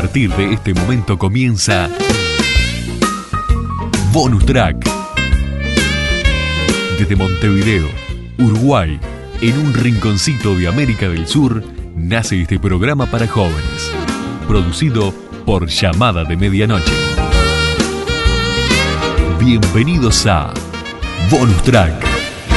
partir de este momento comienza Bonus Track. Desde Montevideo, Uruguay, en un rinconcito de América del Sur, nace este programa para jóvenes, producido por Llamada de Medianoche. Bienvenidos a Bonus Track.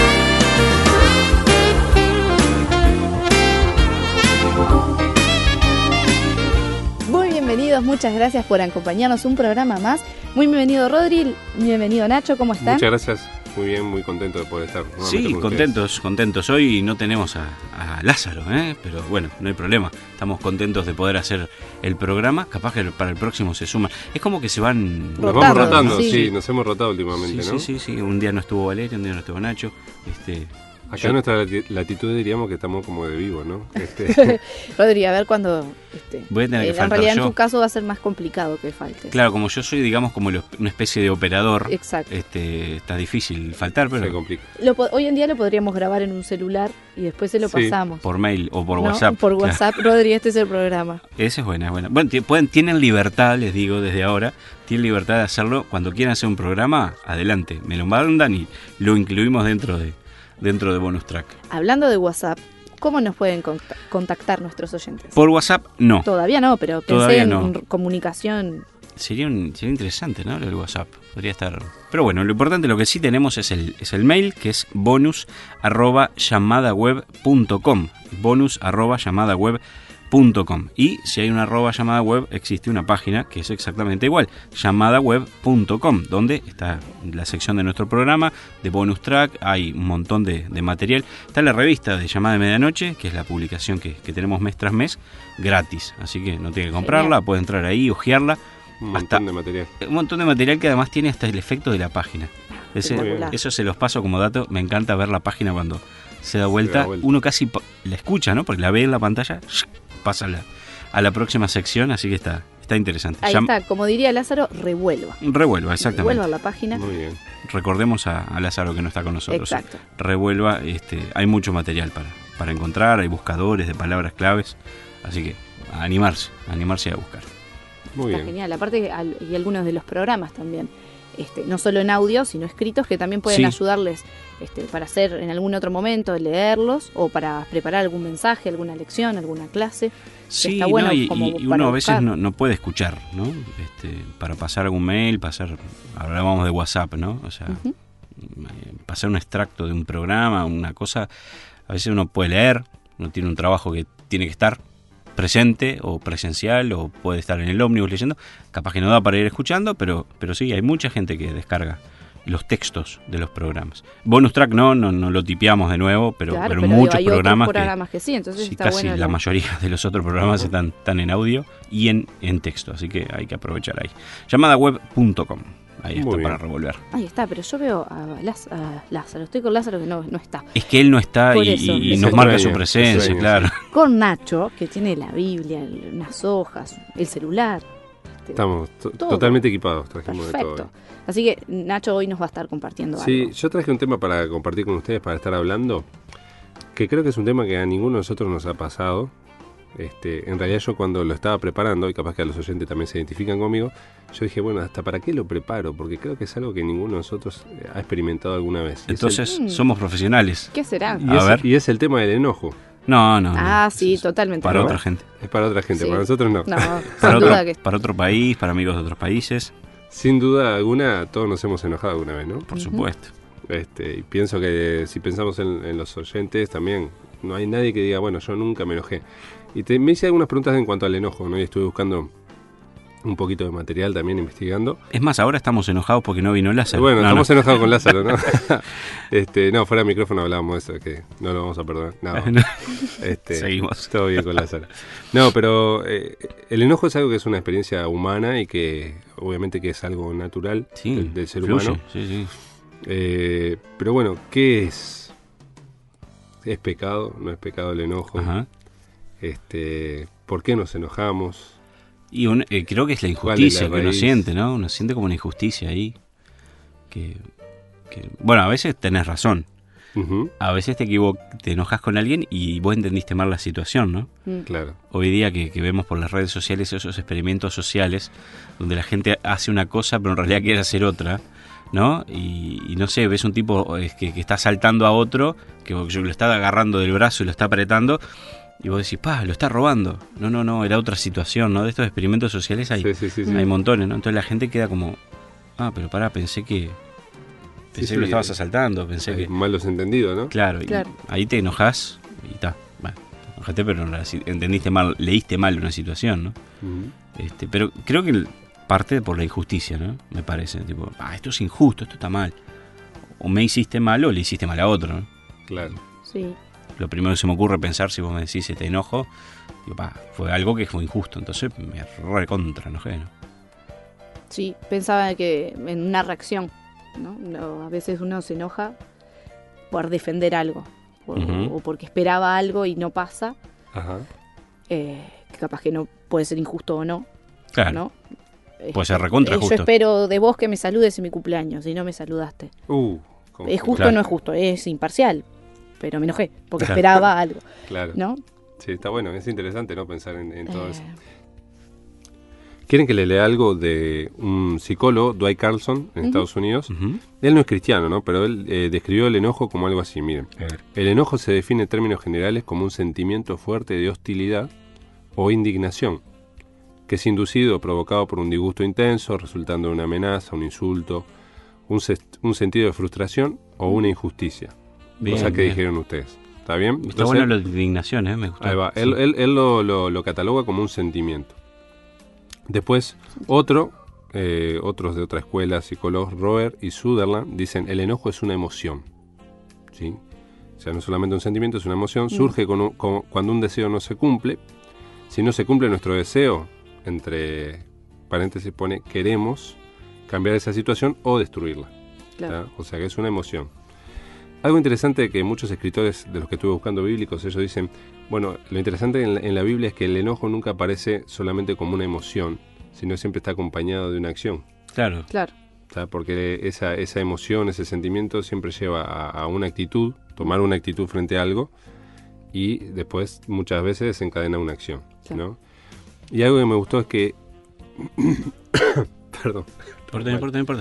Muchas gracias por acompañarnos un programa más. Muy bienvenido Rodri, bienvenido Nacho, ¿cómo están? Muchas gracias, muy bien, muy contento de poder estar. Sí, contentos. Hoy no tenemos a Lázaro, pero bueno, no hay problema. Estamos contentos de poder hacer el programa. Capaz que para el próximo se suma. Es como que se van... Nos vamos rotando, sí, nos hemos rotado últimamente, sí, ¿no? Sí. Un día no estuvo Valeria, un día no estuvo Nacho. Acá en nuestra latitud diríamos que estamos como de vivo, ¿no? Rodri, a ver cuándo... Voy a tener que en faltar realidad yo. En tu caso va a ser más complicado que falte. Claro, como yo soy, digamos, como una especie de operador. Exacto. Está difícil faltar, pero... Se complica. Hoy en día lo podríamos grabar en un celular y después se lo pasamos. Por mail o por ¿no? WhatsApp. Por WhatsApp, claro. Rodri, este es el programa. Esa es buena. Bueno, tienen libertad, les digo desde ahora, tienen libertad de hacerlo. Cuando quieran hacer un programa, adelante. Me lo mandan y lo incluimos dentro de Bonus Track. Hablando de WhatsApp, ¿cómo nos pueden contactar nuestros oyentes? Por WhatsApp, no. Todavía no, pero pensé en comunicación. Sería interesante, ¿no? El WhatsApp. Podría estar... Pero bueno, lo importante, lo que sí tenemos es el mail, que es bonus@llamadaweb.com. bonus@llamadaweb.com. Y si hay una llamada web, existe una página que es exactamente igual, llamadaweb.com, donde está la sección de nuestro programa de Bonus Track. Hay un montón de material. Está la revista de Llamada de Medianoche, que es la publicación que tenemos mes tras mes, gratis, así que no tiene que comprarla. Puede entrar ahí, hojearla. Un montón de material. Un montón de material que además tiene hasta el efecto de la página. Eso se los paso como dato. Me encanta ver la página cuando se da vuelta. Uno casi la escucha, ¿no? Porque la ve en la pantalla, pasa a la próxima sección, así que está interesante. Ahí está, como diría Lázaro, revuelva, exactamente. Revuelva la página. Muy bien. Recordemos a Lázaro que no está con nosotros. Exacto. Revuelva, hay mucho material para encontrar, hay buscadores de palabras claves, así que a animarse a buscar. Muy está bien. Genial, aparte y algunos de los programas también, no solo en audio, sino escritos, que también pueden ayudarles para hacer en algún otro momento, leerlos, o para preparar algún mensaje, alguna lección, alguna clase. Sí, está bueno, y uno a veces buscar. no puede escuchar, ¿no? Para pasar algún mail, hablábamos de WhatsApp, ¿no? O sea, pasar un extracto de un programa, una cosa, a veces uno puede leer, uno tiene un trabajo que tiene que estar presente o presencial, o puede estar en el ómnibus leyendo, capaz que no da para ir escuchando, pero sí, hay mucha gente que descarga los textos de los programas. Bonus Track no lo tipeamos de nuevo, pero muchos hay programas otros programas que sí, entonces está casi bueno. La mayoría de los otros programas están en audio y en texto, así que hay que aprovechar ahí. Llamadaweb.com. Ahí está para revolver. Ahí está, pero yo veo a Lázaro. Estoy con Lázaro que no está. Es que él no está y nos marca su presencia, claro. Con Nacho, que tiene la Biblia, unas hojas, el celular. Estamos totalmente equipados, trajimos perfecto. de todo. Así que Nacho hoy nos va a estar compartiendo algo. Sí, yo traje un tema para compartir con ustedes, para estar hablando, que creo que es un tema que a ninguno de nosotros nos ha pasado. En realidad yo cuando lo estaba preparando, y capaz que a los oyentes también se identifican conmigo, yo dije, bueno, ¿hasta para qué lo preparo? Porque creo que es algo que ninguno de nosotros ha experimentado alguna vez. Entonces somos profesionales. ¿Qué será? Y es el tema del enojo. No. Sí, totalmente. Para otra gente. Es para otra gente, sí. Para nosotros no. Para otro país, para amigos de otros países. Sin duda alguna, todos nos hemos enojado alguna vez, ¿no? Por supuesto. Y pienso que si pensamos en los oyentes también, no hay nadie que diga, bueno, yo nunca me enojé. Y me hice algunas preguntas en cuanto al enojo, ¿no? Y estuve buscando un poquito de material también, investigando. Es más, ahora estamos enojados porque no vino Lázaro. Bueno, estamos enojados con Lázaro, ¿no? No, fuera de micrófono hablábamos de eso, que no lo vamos a perdonar. No. Seguimos. Todo bien con Lázaro. No, pero el enojo es algo que es una experiencia humana y que obviamente que es algo natural del ser humano. Sí. Pero bueno, ¿qué es? ¿Es pecado? ¿No es pecado el enojo? Ajá. ¿Por qué nos enojamos? Y creo que es la injusticia que uno siente, ¿no? Uno siente como una injusticia ahí. Bueno, a veces tenés razón. a veces te enojas con alguien y vos entendiste mal la situación, ¿no? Claro. Hoy día que vemos por las redes sociales esos experimentos sociales donde la gente hace una cosa pero en realidad quiere hacer otra, ¿no? Y no sé, ves un tipo que está saltando a otro, que lo está agarrando del brazo y lo está apretando, y vos decís, lo está robando. No, era otra situación, ¿no? De estos experimentos sociales hay montones, ¿no? Entonces la gente queda como, pero pensé que lo estabas asaltando, pensé que... Malos entendidos, ¿no? Claro. Y ahí te enojas y está. Bueno, enojate, pero entendiste mal, leíste mal una situación, ¿no? Pero creo que parte por la injusticia, ¿no? Me parece, tipo, esto es injusto, esto está mal. O me hiciste mal o le hiciste mal a otro, ¿no? Claro. Sí. Lo primero que se me ocurre pensar, si vos me decís te enojo, digo, fue algo que fue injusto, entonces me recontra enojé, ¿no? Sí, pensaba que en una reacción, ¿no? A veces uno se enoja por defender algo, o porque esperaba algo y no pasa. Ajá. Que capaz que no puede ser injusto o no. Claro. ¿no? Puede ser recontra justo. Yo espero de vos que me saludes en mi cumpleaños y no me saludaste. ¿Es justo o no es justo? Es imparcial, pero me enojé porque esperaba algo. Claro. ¿No? Sí, está bueno, es interesante, ¿no? Pensar en todo eso. ¿Quieren que le lea algo de un psicólogo, Dwight Carlson, en Estados Unidos? Él no es cristiano, ¿no? Pero él describió el enojo como algo así, miren. El enojo se define en términos generales como un sentimiento fuerte de hostilidad o indignación, que es inducido o provocado por un disgusto intenso, resultando en una amenaza, un insulto, un sentido de frustración o una injusticia. Cosa que dijeron ustedes. ¿Está bien? Está bueno lo de indignación, me gustó. Ahí va. Sí. Él lo cataloga como un sentimiento. Después, otros de otra escuela, psicólogos, Roer y Sutherland, dicen el enojo es una emoción. ¿Sí? O sea, no solamente un sentimiento, es una emoción. Surge cuando un deseo no se cumple. Si no se cumple nuestro deseo, entre paréntesis pone queremos cambiar esa situación o destruirla. Claro. O sea que es una emoción. Algo interesante que muchos escritores de los que estuve buscando bíblicos, ellos dicen, bueno, lo interesante en la Biblia es que el enojo nunca aparece solamente como una emoción, sino siempre está acompañado de una acción. Claro. ¿Sabes? Porque esa emoción, ese sentimiento siempre lleva a una actitud, tomar una actitud frente a algo y después muchas veces desencadena una acción, ¿no? Y algo que me gustó es que... Perdón. No importa.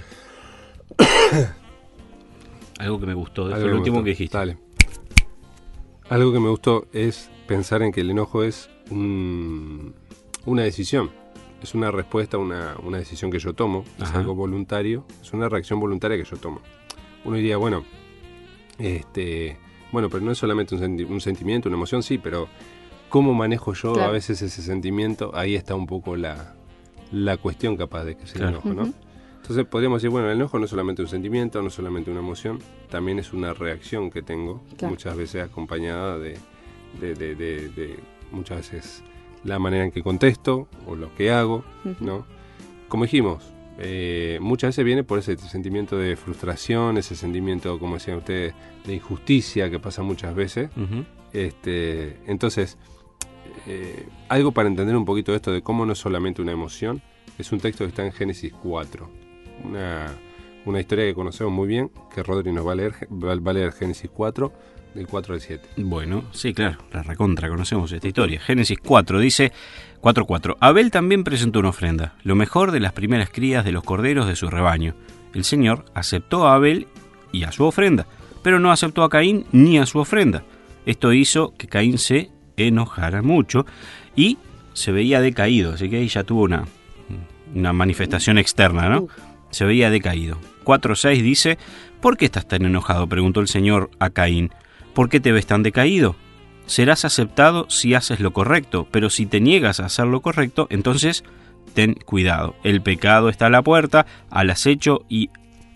Algo que me gustó, fue lo último que dijiste. Dale. Algo que me gustó es pensar en que el enojo es una decisión. Es una respuesta a una decisión que yo tomo. Es algo voluntario. Es una reacción voluntaria que yo tomo. Uno diría, bueno, pero no es solamente un sentimiento, una emoción, sí, pero ¿cómo manejo yo a veces ese sentimiento? Ahí está un poco la cuestión capaz de que es el enojo, ¿no? Entonces podríamos decir, bueno, el enojo no es solamente un sentimiento, no es solamente una emoción, también es una reacción que tengo, muchas veces acompañada de muchas veces la manera en que contesto o lo que hago, ¿no? Como dijimos, muchas veces viene por ese sentimiento de frustración, ese sentimiento, como decían ustedes, de injusticia que pasa muchas veces. Entonces, algo para entender un poquito esto de cómo no es solamente una emoción, es un texto que está en Génesis 4. Una historia que conocemos muy bien, que Rodri nos va a leer Génesis 4, del 4 al 7. Bueno, sí, claro, la recontra conocemos esta historia. Génesis 4 dice, 4:4. Abel también presentó una ofrenda, lo mejor de las primeras crías de los corderos de su rebaño. El Señor aceptó a Abel y a su ofrenda, pero no aceptó a Caín ni a su ofrenda. Esto hizo que Caín se enojara mucho y se veía decaído, así que ahí ya tuvo una manifestación externa, ¿no? Se veía decaído. 4:6 dice, ¿por qué estás tan enojado?, preguntó el Señor a Caín. ¿Por qué te ves tan decaído? Serás aceptado si haces lo correcto, pero si te niegas a hacer lo correcto, entonces ten cuidado. El pecado está a la puerta, al acecho y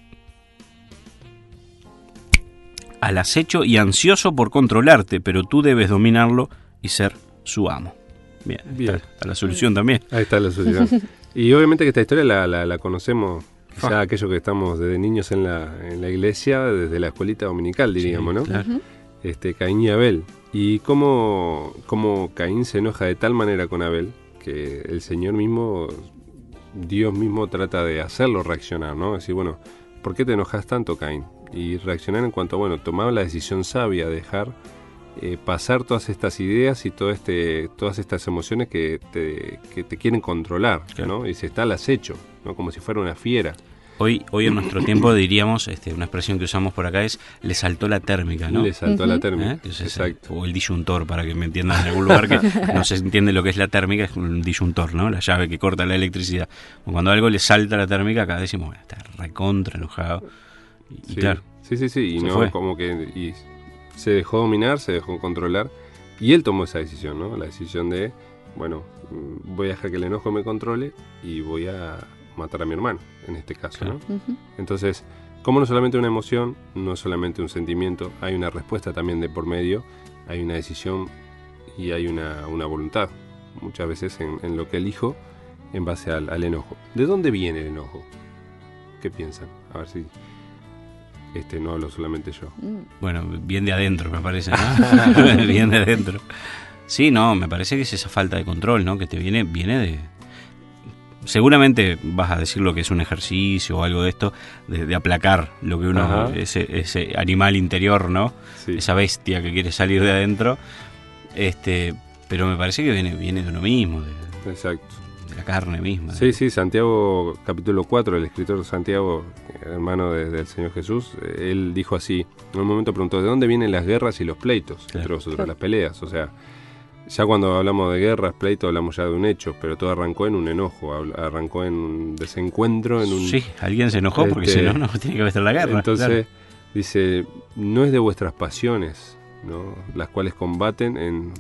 ansioso por controlarte, pero tú debes dominarlo y ser su amo. Bien. Está la solución también. Ahí está la solución. Y obviamente que esta historia la conocemos ya aquellos que estamos desde niños en la iglesia, desde la escuelita dominical, diríamos, ¿no? Claro. Caín y Abel. Y cómo Caín se enoja de tal manera con Abel que el Señor mismo, Dios mismo trata de hacerlo reaccionar, ¿no? Decir, bueno, ¿por qué te enojas tanto, Caín? y reaccionar en cuanto a, bueno, tomar la decisión sabia, dejar pasar todas estas ideas y todas estas emociones que te quieren controlar, ¿no? Y se está al acecho, ¿no? Como si fuera una fiera. Hoy en nuestro tiempo diríamos, una expresión que usamos por acá es, le saltó la térmica, ¿no? Le saltó la térmica, Entonces, exacto. O el disyuntor, para que me entiendan en algún lugar que no se entiende lo que es la térmica, es un disyuntor, ¿no? La llave que corta la electricidad. O cuando algo le salta la térmica, acá decimos, bueno, está recontra enojado. Y claro. Sí, y no, fue. Como que se dejó dominar, se dejó controlar, y él tomó esa decisión, ¿no? La decisión de, bueno, voy a dejar que el enojo me controle y voy a matar a mi hermano, en este caso, ¿no? Uh-huh. Entonces, como no solamente una emoción, no solamente un sentimiento, hay una respuesta también de por medio, hay una decisión y hay una voluntad, muchas veces en lo que elijo en base al enojo. ¿De dónde viene el enojo? ¿Qué piensan? A ver si no hablo solamente yo. Bueno, bien de adentro, me parece, ¿no? Bien de adentro. Sí, no, me parece que es esa falta de control, ¿no? Que te viene de... Seguramente vas a decir lo que es un ejercicio o algo de esto, de aplacar lo que uno, ese animal interior, ¿no? Sí. Esa bestia que quiere salir de adentro. Pero me parece que viene de uno mismo, exacto, de la carne misma. Sí, Santiago, capítulo 4, el escritor Santiago, hermano del Señor Jesús, él dijo así, en un momento preguntó, ¿de dónde vienen las guerras y los pleitos? Claro. Entre vosotros, las peleas, o sea... Ya cuando hablamos de guerras, pleitos, hablamos ya de un hecho, pero todo arrancó en un enojo, arrancó en un desencuentro, en un... Sí, alguien se enojó porque si no tiene que estar la guerra. Entonces, claro. Dice, no es de vuestras pasiones, ¿no? Las cuales combaten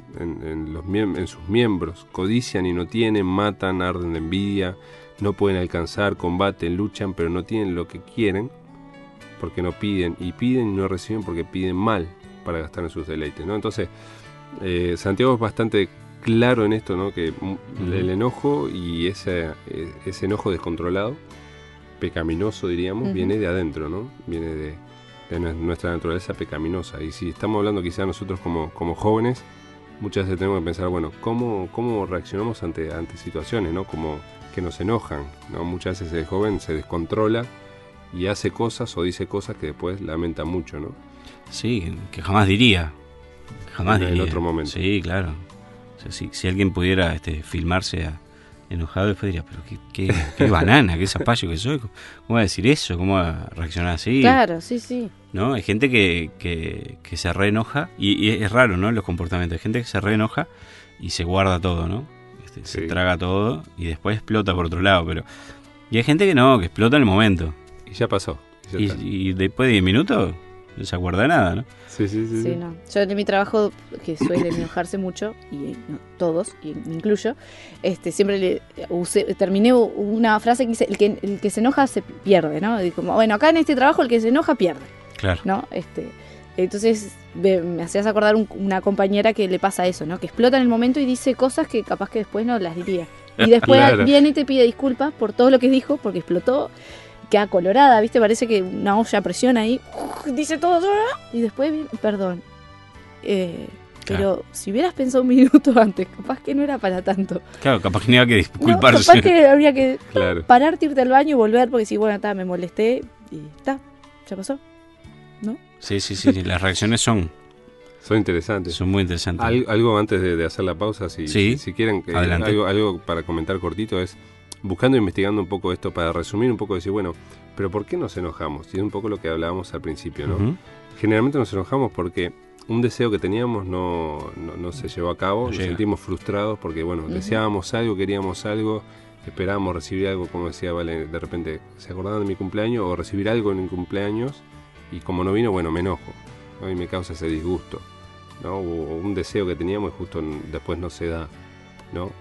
en sus miembros, codician y no tienen, matan, arden de envidia, no pueden alcanzar, combaten, luchan, pero no tienen lo que quieren, porque no piden, y no reciben porque piden mal para gastar en sus deleites, ¿no? Entonces... Santiago es bastante claro en esto, ¿no? Que el enojo y ese enojo descontrolado, pecaminoso diríamos, viene de adentro, ¿no? Viene de nuestra naturaleza pecaminosa. Y si estamos hablando quizás nosotros como jóvenes, muchas veces tenemos que pensar, bueno, ¿cómo reaccionamos ante situaciones, ¿no? Como que nos enojan, ¿no? Muchas veces el joven se descontrola y hace cosas o dice cosas que después lamenta mucho, ¿no? Sí, que jamás diría. En otro momento. Sí, claro. O sea, si alguien pudiera filmarse enojado, después diría, pero qué banana, qué zapallo que soy. ¿Cómo va a decir eso? ¿Cómo va a reaccionar así? Claro, sí. ¿No? Hay gente que se reenoja, y es raro, ¿no? Los comportamientos. Hay gente que se reenoja y se guarda todo, ¿no? Se traga todo y después explota por otro lado. Y hay gente que no, que explota en el momento. Y ya pasó. Y después de 10 minutos... no se acuerda de nada, ¿no? Sí, no. Yo en mi trabajo, que suele enojarse mucho, y no, todos, y me incluyo, siempre terminé una frase que dice, el que se enoja se pierde, ¿no? Y como, bueno, acá en este trabajo el que se enoja pierde. Claro. ¿No? Entonces me hacías acordar una compañera que le pasa eso, ¿no? Que explota en el momento y dice cosas que capaz que después no las diría. Y después viene y te pide disculpas por todo lo que dijo, porque explotó. Queda colorada, ¿viste? Parece que una olla a presión ahí, dice todo, y después, perdón. Pero si hubieras pensado un minuto antes, capaz que no era para tanto. Claro, capaz que no había que disculparse. No, capaz que habría que pararte, irte al baño y volver, porque si, bueno, me molesté y ya pasó, ¿no? Sí, las reacciones son interesantes. Son muy interesantes. Algo antes de hacer la pausa, si quieren, algo para comentar cortito es... buscando e investigando un poco esto para resumir un poco, decir, bueno, pero ¿por qué nos enojamos? Y es un poco lo que hablábamos al principio, ¿no? Uh-huh. Generalmente nos enojamos porque un deseo que teníamos no se llevó a cabo, nos sentimos frustrados porque, bueno, deseábamos algo, queríamos algo, esperábamos recibir algo, como decía Vale, de repente se acordaban de mi cumpleaños o recibir algo en mi cumpleaños y como no vino, bueno, me enojo, ¿no? Y me causa ese disgusto, ¿no? O un deseo que teníamos y justo después no se da, ¿no?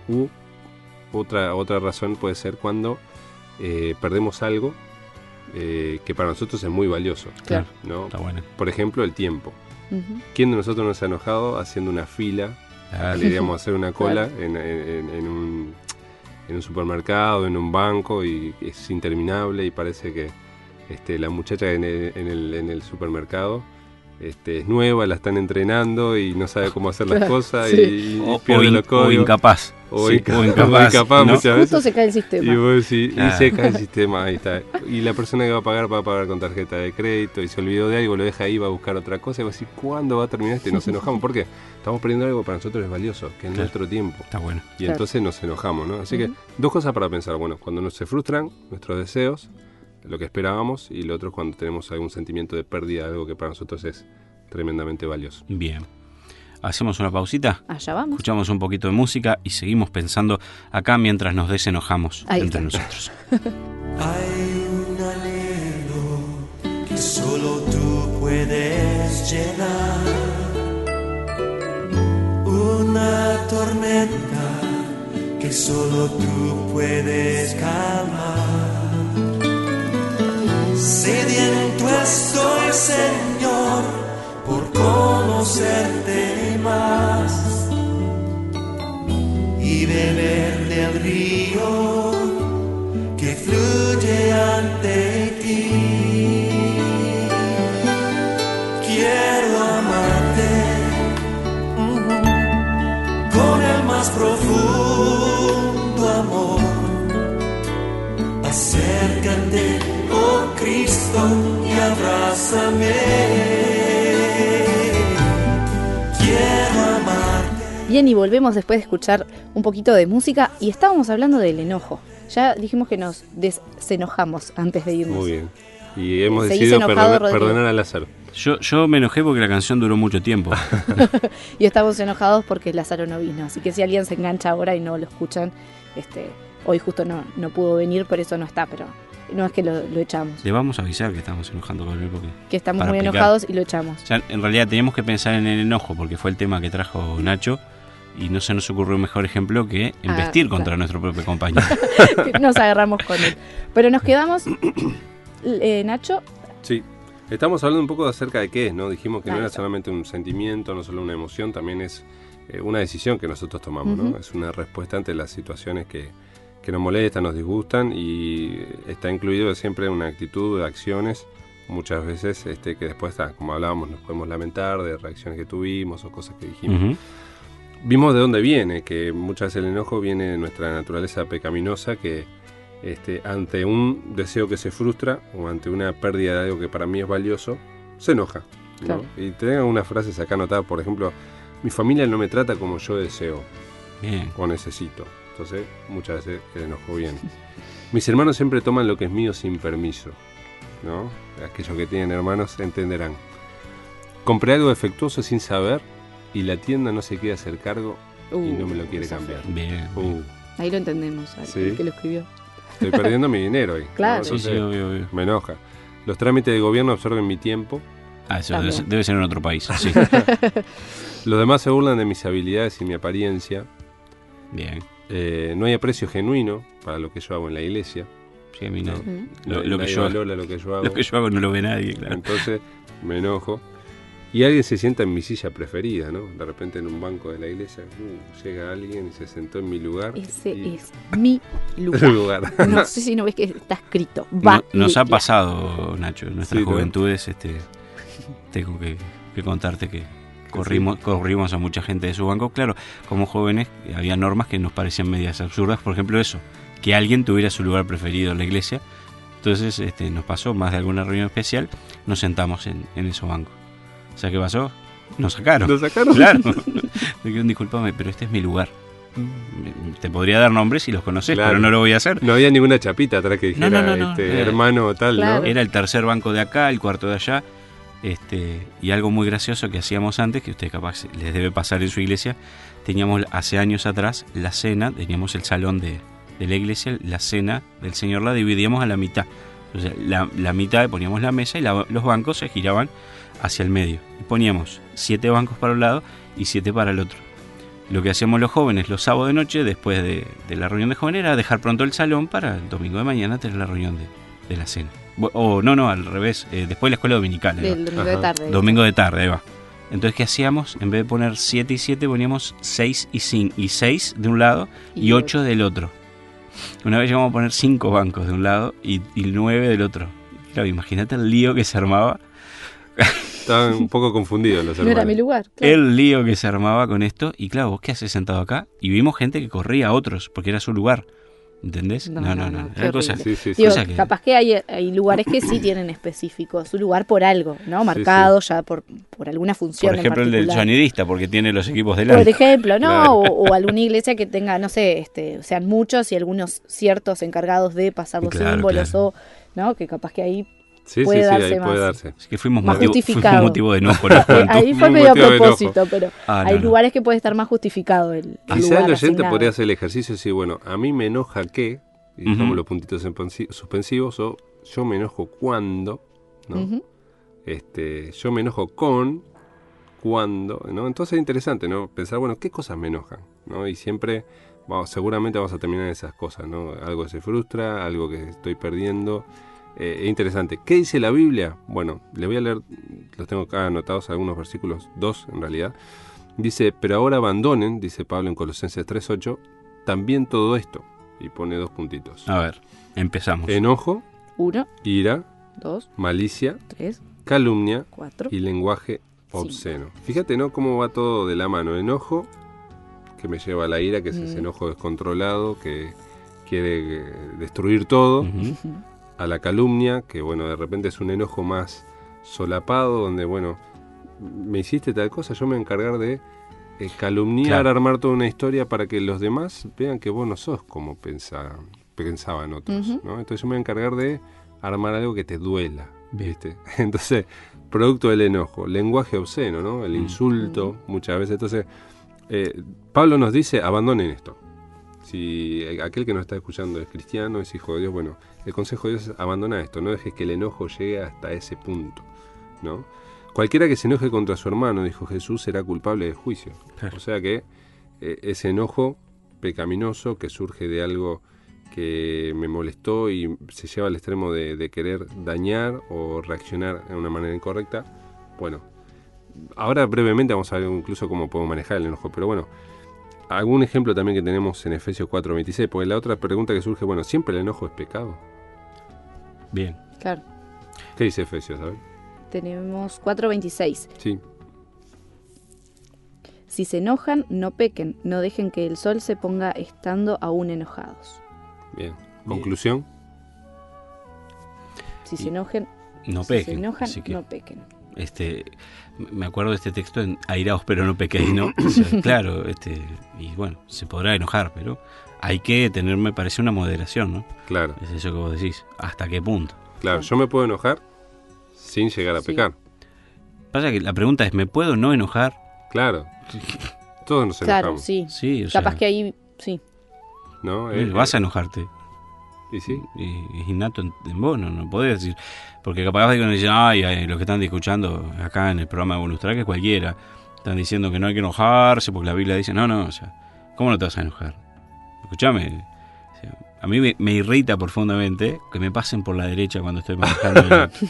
Otra razón puede ser cuando perdemos algo que para nosotros es muy valioso. Claro. ¿No? Está bueno. Por ejemplo, el tiempo. Uh-huh. ¿Quién de nosotros nos ha enojado haciendo una fila? Le iríamos a hacer una cola en un supermercado, en un banco, y es interminable y parece que la muchacha en el supermercado es nueva, la están entrenando y no sabe cómo hacer las cosas y pierde los códigos. O incapaz. o, sí, incapaz ¿no? muchas veces. Justo se cae el sistema. Y vos decís, Claro. y se cae el sistema, ahí está. Y la persona que va a pagar con tarjeta de crédito y se olvidó de algo, lo deja ahí, va a buscar otra cosa y vos decís, ¿cuándo va a terminar esto? Y nos enojamos. ¿Por qué? Estamos perdiendo algo que para nosotros es valioso, que es nuestro tiempo. Está bueno. Y entonces nos enojamos, ¿no? Así que dos cosas para pensar. Bueno, cuando se frustran nuestros deseos, lo que esperábamos, y lo otro es cuando tenemos algún sentimiento de pérdida de algo que para nosotros es tremendamente valioso. Bien. ¿Hacemos una pausita? Allá vamos. Escuchamos un poquito de música y seguimos pensando acá mientras nos desenojamos Ahí entre está. nosotros. Hay un anhelo que solo tú puedes llenar, una tormenta que solo tú puedes calmar. Sediento estoy, Señor, por conocerte más y beber del río que fluye ante ti. Quiero amarte con el más profundo amor. Acércate, oh Cristo, y abrázame. Quiero amarte. Bien, y volvemos después de escuchar un poquito de música y estábamos hablando del enojo. Ya dijimos que nos desenojamos antes de irnos. Muy bien. Y hemos ¿Seguís decidido enojado, Rodrigo? perdonar a Lázaro. Yo me enojé porque la canción duró mucho tiempo. Y estamos enojados porque Lázaro no vino. Así que si alguien se engancha ahora y no lo escuchan, hoy justo no pudo venir, por eso no está, pero no es que lo echamos. Le vamos a avisar que estamos enojando con él porque Que estamos para muy explicar. enojados y lo echamos. O sea, en realidad teníamos que pensar en el enojo porque fue el tema que trajo Nacho y no se nos ocurrió un mejor ejemplo que embestir contra nuestro propio compañero. Nos agarramos con él. Pero nos quedamos, Nacho. Sí. Estamos hablando un poco acerca de qué es, ¿no? Dijimos que no Ahí era está. solamente un sentimiento, no solo una emoción, también es una decisión que nosotros tomamos, ¿no? Ujú. Es una respuesta ante las situaciones que nos molestan, nos disgustan, y está incluido siempre una actitud de acciones, muchas veces que después, como hablábamos, nos podemos lamentar de reacciones que tuvimos o cosas que dijimos. Ujú. Vimos de dónde viene, que muchas veces el enojo viene de nuestra naturaleza pecaminosa, que ante un deseo que se frustra o ante una pérdida de algo que para mí es valioso, se enoja, ¿no? Claro. Y tengan unas frases acá anotadas, por ejemplo, mi familia no me trata como yo deseo Bien. o necesito. Entonces, muchas veces el enojo viene. Mis hermanos siempre toman lo que es mío sin permiso, ¿no? Aquellos que tienen hermanos entenderán. Compré algo defectuoso sin saber y la tienda no se quiere hacer cargo y no me lo quiere eso cambiar. Bien. Ahí lo entendemos, Sí. el que lo escribió. Estoy perdiendo mi dinero ahí. ¿no? Claro. Sí, sí, Entonces, obvio. me enoja. Los trámites del gobierno absorben mi tiempo. Eso También. debe ser en otro país. Sí. Los demás se burlan de mis habilidades y mi apariencia. Bien. No hay aprecio genuino para lo que yo hago en la iglesia. Sí, a mí no. Ujú. Lo que Nadie yo- valora lo que yo hago. Lo que yo hago no lo ve nadie, claro. Entonces me enojo. Y alguien se sienta en mi silla preferida, ¿no? De repente en un banco de la iglesia, llega alguien y se sentó en mi lugar. Ese y- es mi el lugar. lugar. No sé si no ves que está escrito. Nos ha Valeria. pasado, Nacho, en nuestras Sí, ¿no? juventudes, tengo que contarte que corrimos a mucha gente de su banco. Claro, como jóvenes había normas que nos parecían medias absurdas, por ejemplo eso, que alguien tuviera su lugar preferido en la iglesia. Entonces nos pasó más de alguna reunión especial, nos sentamos en esos bancos. O sea, ¿qué pasó? Nos sacaron. ¿Lo sacaron? Claro. Me dijeron, discúlpame, pero este es mi lugar. Te podría dar nombres si los conoces, Claro. pero no lo voy a hacer. No había ninguna chapita atrás que dijera No. hermano o tal, Claro. ¿no? Era el tercer banco de acá, el cuarto de allá. Y algo muy gracioso que hacíamos antes, que usted capaz les debe pasar en su iglesia, teníamos hace años atrás la cena, teníamos el salón de la iglesia, la cena del Señor la dividíamos a la mitad. Entonces la mitad poníamos la mesa y los bancos se giraban hacia el medio. Y poníamos 7 bancos para un lado y 7 para el otro. Lo que hacíamos los jóvenes los sábados de noche, después de la reunión de jóvenes, era dejar pronto el salón para el domingo de mañana tener la reunión de la cena. O no, al revés, después de la escuela dominical. ahí va. Del domingo de Ajá. tarde. Domingo de tarde, ahí va. Entonces, ¿qué hacíamos? En vez de poner 7 y 7, poníamos 6 y 5. Y 6 de un lado y 8 del otro. Una vez llegamos a poner 5 bancos de un lado y 9 del otro. Claro, imagínate el lío que se armaba. estaban un poco confundidos los hermanos. No era mi lugar. Claro. El lío que se armaba con esto. Y claro, ¿vos qué haces sentado acá? Y vimos gente que corría a otros porque era su lugar. ¿Entendés? No. qué Era cosa, horrible. Sí. Digo, cosa que- capaz que hay lugares que sí tienen específico su lugar por algo, ¿no? Marcado ya por alguna función. Por ejemplo, en el del particular. sonidista, porque tiene los equipos Por delante. ejemplo, ¿no? Claro. O alguna iglesia que tenga, no sé, sean muchos y algunos ciertos encargados de pasar los Claro, símbolos claro. o, ¿no? Que capaz que ahí Sí, puede darse ahí más. puede darse. Así que fuimos Más motivo justificado. de enojo en la juventud. ahí fue Un medio a motivo de enojo. propósito, pero hay no. lugares que puede estar más justificado el Quizá lugar el oyente asignado. podría hacer el ejercicio y decir, bueno, a mí me enoja que, y Ujú. dejamos los puntitos suspensivos, o yo me enojo cuando, ¿no? Ujú. Yo me enojo con, cuando, ¿no? Entonces es interesante, ¿no? Pensar, bueno, ¿qué cosas me enojan? ¿No? Y siempre, seguramente vamos a terminar en esas cosas, ¿no? Algo que se frustra, algo que estoy perdiendo. Es interesante. ¿Qué dice la Biblia? Bueno, le voy a leer, los tengo acá anotados algunos versículos, 2 en realidad. Dice, pero ahora abandonen, dice Pablo en Colosenses 3:8, también todo esto. Y pone 2 puntitos. A ver, empezamos. Enojo, 1, ira, 2, malicia, 3, calumnia 4. y lenguaje obsceno. Fíjate, ¿no? Cómo va todo de la mano. Enojo, que me lleva a la ira, que es ese enojo descontrolado, que quiere destruir todo. Ujú. A la calumnia, que bueno, de repente es un enojo más solapado, donde bueno, me hiciste tal cosa, yo me voy a encargar de calumniar, Claro. armar toda una historia para que los demás vean que vos no sos como pensaban otros, Ujú. ¿no? Entonces yo me voy a encargar de armar algo que te duela, Bien. ¿viste? Entonces, producto del enojo, lenguaje obsceno, ¿no? El insulto, muchas veces. Entonces, Pablo nos dice, abandonen esto. Si aquel que nos está escuchando es cristiano, es hijo de Dios, bueno, el consejo de Dios es abandona esto, no dejes que el enojo llegue hasta ese punto, ¿no? Cualquiera que se enoje contra su hermano, dijo Jesús, será culpable de juicio. Claro. O sea que ese enojo pecaminoso que surge de algo que me molestó y se lleva al extremo de querer dañar o reaccionar de una manera incorrecta, bueno, ahora brevemente vamos a ver incluso cómo podemos manejar el enojo, pero bueno, algún ejemplo también que tenemos en Efesios 4:26, porque la otra pregunta que surge, bueno, ¿siempre el enojo es pecado? Bien. Claro. ¿Qué dice Efesios? A ver. Tenemos 4:26. Sí, Si se enojan, no pequen, no dejen que el sol se ponga estando aún enojados. bien. Conclusión. Si se enojen, No si se pequen. enojan, así que, no pequen. me acuerdo de este texto en airaos pero no pequéis, ¿no? O sea, claro, y bueno, se podrá enojar, pero hay que tener, me parece, una moderación, ¿no? Claro, Es eso que vos decís. ¿Hasta qué punto? claro. Yo me puedo enojar sin llegar a Sí. pecar. Pasa que la pregunta es, ¿me puedo no enojar? Claro. Todos nos Claro, enojamos, sí. Sí, o Capaz sea, que ahí, sí. ¿no? vas a enojarte. Y sí, Es innato en vos, no podés decir. Porque capaz que uno dice, ay, los que están escuchando acá en el programa de Bonus Track, que cualquiera, están diciendo que no hay que enojarse porque la Biblia dice, no, o sea, ¿cómo no te vas a enojar? Escuchame, o sea, a mí me irrita profundamente que me pasen por la derecha cuando estoy manejando.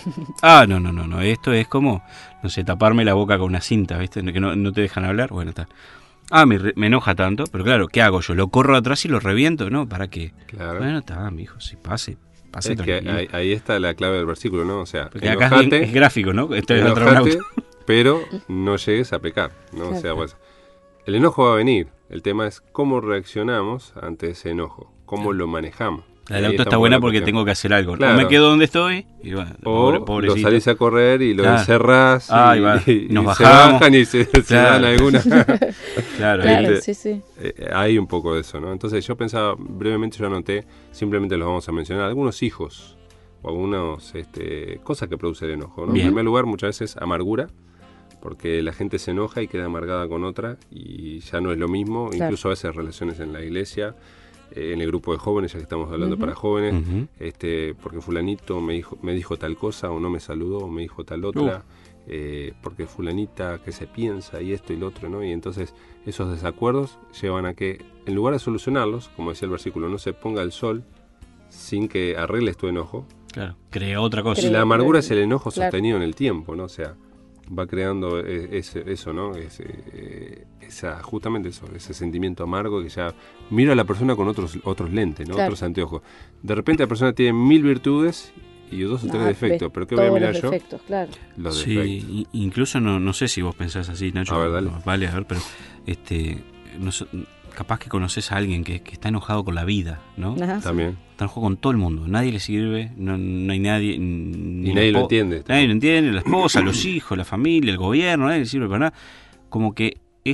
No, esto es como, no sé, taparme la boca con una cinta, ¿viste? Que no te dejan hablar, bueno, está. Me enoja tanto, pero claro, ¿qué hago yo? ¿Lo corro atrás y lo reviento? ¿No? ¿Para qué? claro. Bueno, está, mijo, si pase Es que tranquilo. ahí está la clave del versículo, ¿no? O sea, Porque acá enojate, es gráfico, ¿no? Esto es enojate, astronauta. pero no llegues a pecar, ¿no? O sea, pues, el enojo va a venir. El tema es cómo reaccionamos ante ese enojo, cómo lo manejamos. La del Ahí auto está un buena poco la porque cuestión. tengo que hacer algo. Claro. O me quedo donde estoy y bueno, O lo pobrecito. salís a correr y lo Claro. encerrás Ahí va. y Nos se bajamos. bajan y se Claro. dan alguna. Claro, Claro, Este, sí, sí. Hay un poco de eso, ¿no? Entonces yo pensaba, brevemente yo anoté, simplemente los vamos a mencionar, algunos hijos o algunas cosas que produce el enojo, ¿no? Bien. En primer lugar, muchas veces amargura, porque la gente se enoja y queda amargada con otra y ya no es lo mismo, Claro. incluso a veces relaciones en la iglesia, en el grupo de jóvenes, ya que estamos hablando Ujú. para jóvenes, Ujú. porque fulanito me dijo tal cosa o no me saludó o me dijo tal otra, porque fulanita que se piensa y esto y lo otro, ¿no? Y entonces esos desacuerdos llevan a que, en lugar de solucionarlos, como decía el versículo, no se ponga el sol sin que arregles tu enojo. Claro, crea otra cosa. Y la amargura es el enojo Claro. sostenido en el tiempo, ¿no? O sea, va creando eso, ¿no? Justamente eso, ese sentimiento amargo que ya mira a la persona con otros lentes, ¿no? Claro. Otros anteojos. De repente la persona tiene 1000 virtudes y 2 o 3 defectos. Pero ¿qué voy a todos mirar los yo? defectos, claro. Los Sí, defectos. incluso no sé si vos pensás así, Nacho. A ver, dale. Vale, a ver, pero capaz que conoces a alguien que está enojado con la vida, ¿no? Ajá. También. Está enojado con todo el mundo. Nadie le sirve, no hay nadie. Y nadie lo entiende. Nadie lo entiende, la esposa, los hijos, la familia, el gobierno, nadie le sirve para nada. Como que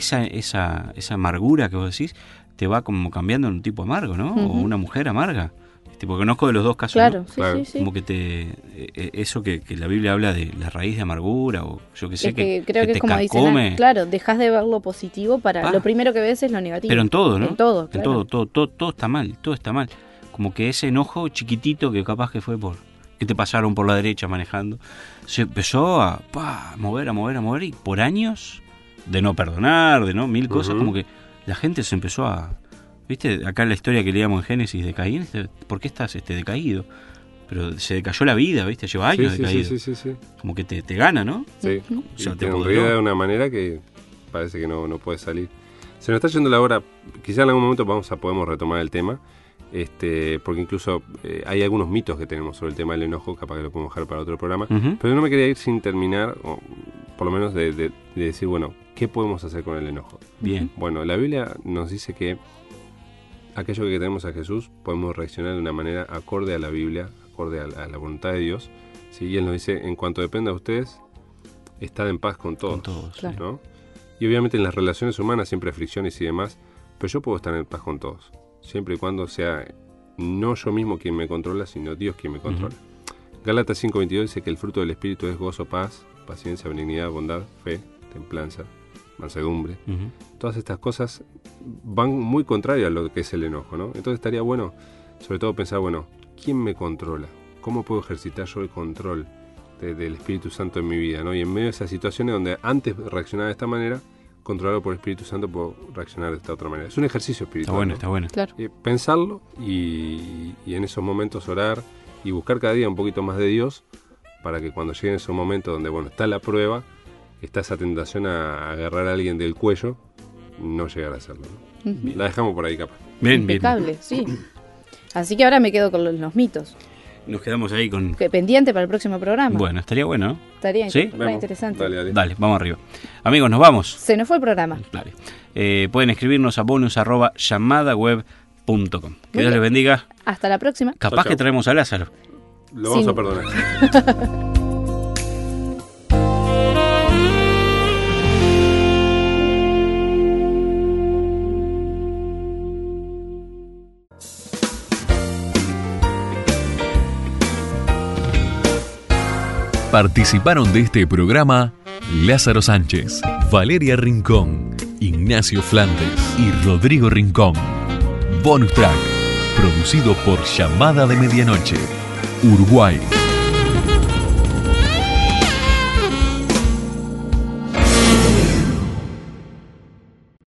esa amargura que vos decís te va como cambiando en un tipo amargo, ¿no? O una mujer amarga. Porque conozco de los dos casos. Claro, ¿no? sí, Claro. sí, sí. Como que eso que la Biblia habla de la raíz de amargura, o yo que sé, Es que creo que te es como dicen, carcome. claro, dejas de ver lo positivo para lo primero que ves es lo negativo. Pero en todo, ¿no? En todo, En claro. todo está mal, todo está mal. Como que ese enojo chiquitito que capaz que fue que te pasaron por la derecha manejando, se empezó a mover y por años de no perdonar, de no mil cosas, como que la gente se empezó a... ¿Viste? Acá en la historia que leíamos en Génesis de Caín, ¿por qué estás decaído? Pero se decayó la vida, ¿viste? Lleva años decaído. Sí. Como que te gana, ¿no? Sí. Ujú. O sea, Y te te apoderó. enreda de una manera que parece que no puede salir. Se nos está yendo la hora. Quizá en algún momento podemos retomar el tema. Porque incluso hay algunos mitos que tenemos sobre el tema del enojo, capaz que lo podemos dejar para otro programa. Ujú. Pero no me quería ir sin terminar, o por lo menos de decir, bueno, ¿qué podemos hacer con el enojo? Bien. Bueno, la Biblia nos dice que aquello que tenemos a Jesús podemos reaccionar de una manera acorde a la Biblia, acorde a la voluntad de Dios. ¿Sí? Y Él nos dice, en cuanto dependa de ustedes, estad en paz con todos. Con todos, Claro. ¿no? Y obviamente en las relaciones humanas siempre hay fricciones y demás, pero yo puedo estar en paz con todos, siempre y cuando sea no yo mismo quien me controla, sino Dios quien me controla. Gálatas 5:22 dice que el fruto del Espíritu es gozo, paz, paciencia, benignidad, bondad, fe, templanza, mansedumbre. Ujú. Todas estas cosas van muy contrarias a lo que es el enojo, ¿no? Entonces estaría bueno, sobre todo pensar, bueno, ¿quién me controla? ¿Cómo puedo ejercitar yo el control del Espíritu Santo en mi vida, ¿no? Y en medio de esas situaciones donde antes reaccionaba de esta manera, controlado por el Espíritu Santo, puedo reaccionar de esta otra manera. Es un ejercicio espiritual. Está bueno, ¿no? está bueno. Claro. Pensarlo y en esos momentos orar y buscar cada día un poquito más de Dios para que cuando lleguen esos momentos donde, bueno, está la prueba, está esa tentación a agarrar a alguien del cuello, no llegar a hacerlo, ¿no? La dejamos por ahí, capaz. Bien, Impecable, sí. Así que ahora me quedo con los mitos. bien. Nos quedamos ahí con... Que pendiente para el próximo programa. Bueno, estaría bueno, ¿no? Estaría ¿Sí? re interesante. Dale. Dale, vamos arriba. Amigos, nos vamos. Se nos fue el programa. Dale. Pueden escribirnos a bonus@llamadaweb.com. Que Dios bien. les bendiga. Hasta la próxima. Capaz Chau. que traemos a Lázaro. Lo vamos Sí. a perdonar. Participaron de este programa Lázaro Sánchez, Valeria Rincón, Ignacio Flandes y Rodrigo Rincón. Bonus Track, producido por Llamada de Medianoche, Uruguay.